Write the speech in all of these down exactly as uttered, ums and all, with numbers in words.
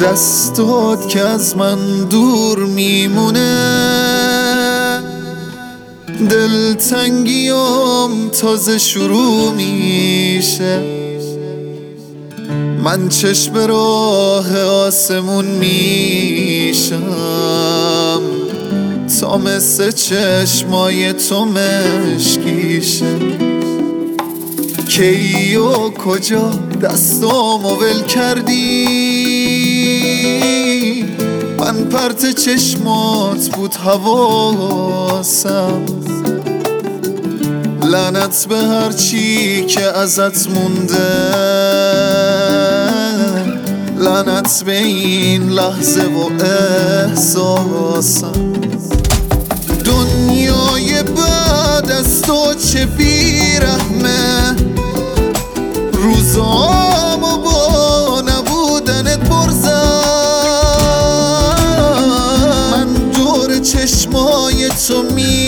دستات که از من دور میمونه، دلتنگیام تازه شروع میشه. من چشم راه آسمون میشم تا مثل چشمای تو مشکیشه. کی و کجا دستامو ول کردی؟ من پرت چشمات بود حواسم. لعنت به هر چی که ازت مونده، لعنت به این لحظه و احساسم. دنیای بعد از تو چه بیرحمه، روزامو با نبودنت برزم. من دور چشمای تو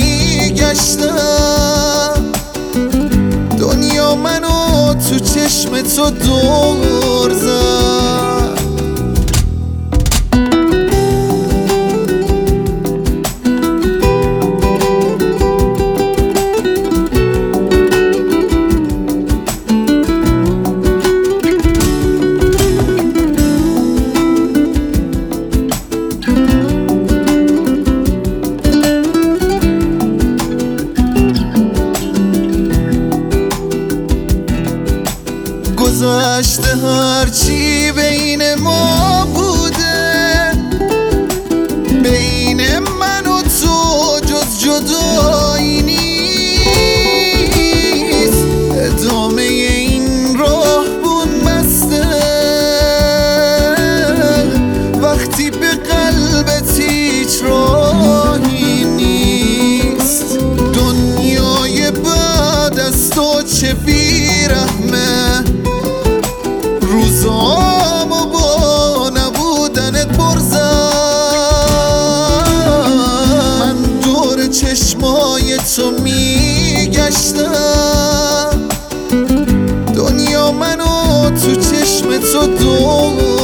میگشتم، دنیا منو تو چشم تو دور زد. گذشته هرچی بین ما بوده، بین من و تو جز جدایی نیست. ادامه این راه بون بسته وقتی به قلبت هیچ راهی نیست. دنیای بعد از تو چه بیرحمه، روزامو با نبودنت برزم. من دور چشمای تو میگشتم، دنیا منو تو چشم تو دور